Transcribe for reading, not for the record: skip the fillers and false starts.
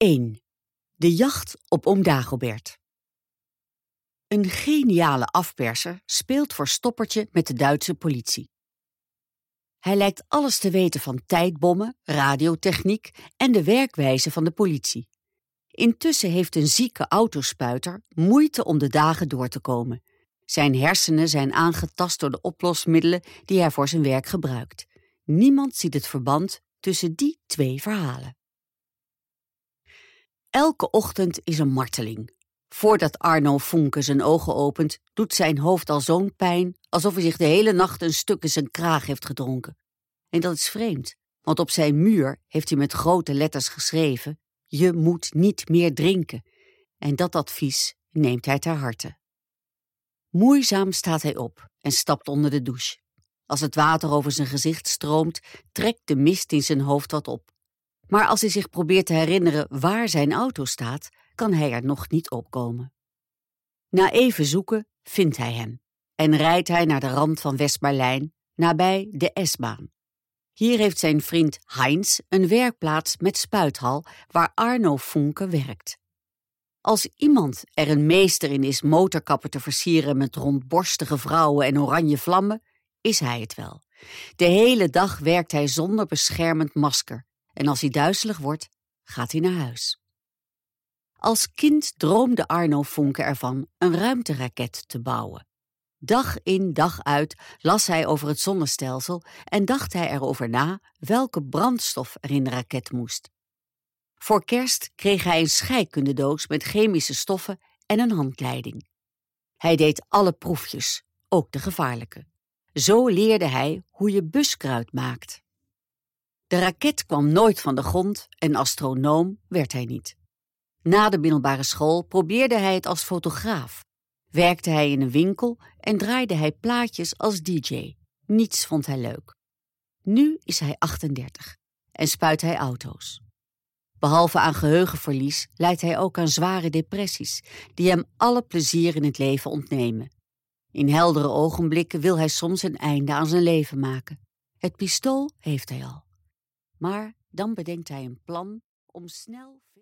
1. De jacht op oom Dagobert. Een geniale afperser speelt voor stoppertje met de Duitse politie. Hij lijkt alles te weten van tijdbommen, radiotechniek en de werkwijze van de politie. Intussen heeft een zieke autospuiter moeite om de dagen door te komen. Zijn hersenen zijn aangetast door de oplosmiddelen die hij voor zijn werk gebruikt. Niemand ziet het verband tussen die twee verhalen. Elke ochtend is een marteling. Voordat Arno Funke zijn ogen opent, doet zijn hoofd al zo'n pijn alsof hij zich de hele nacht een stuk in zijn kraag heeft gedronken. En dat is vreemd, want op zijn muur heeft hij met grote letters geschreven: je moet niet meer drinken. En dat advies neemt hij ter harte. Moeizaam staat hij op en stapt onder de douche. Als het water over zijn gezicht stroomt, trekt de mist in zijn hoofd wat op. Maar als hij zich probeert te herinneren waar zijn auto staat, kan hij er nog niet opkomen. Na even zoeken vindt hij hem en rijdt hij naar de rand van West-Berlijn, nabij de S-baan. Hier heeft zijn vriend Heinz een werkplaats met spuithal waar Arno Funke werkt. Als iemand er een meester in is motorkappen te versieren met rondborstige vrouwen en oranje vlammen, is hij het wel. De hele dag werkt hij zonder beschermend masker en als hij duizelig wordt, gaat hij naar huis. Als kind droomde Arno Funke ervan een ruimteraket te bouwen. Dag in dag uit las hij over het zonnestelsel en dacht hij erover na welke brandstof er in de raket moest. Voor kerst kreeg hij een scheikundedoos met chemische stoffen en een handleiding. Hij deed alle proefjes, ook de gevaarlijke. Zo leerde hij hoe je buskruid maakt. De raket kwam nooit van de grond en astronoom werd hij niet. Na de middelbare school probeerde hij het als fotograaf. Werkte hij in een winkel en draaide hij plaatjes als DJ. Niets vond hij leuk. Nu is hij 38 en spuit hij auto's. Behalve aan geheugenverlies lijdt hij ook aan zware depressies, die hem alle plezier in het leven ontnemen. In heldere ogenblikken wil hij soms een einde aan zijn leven maken. Het pistool heeft hij al. Maar dan bedenkt hij een plan om snel...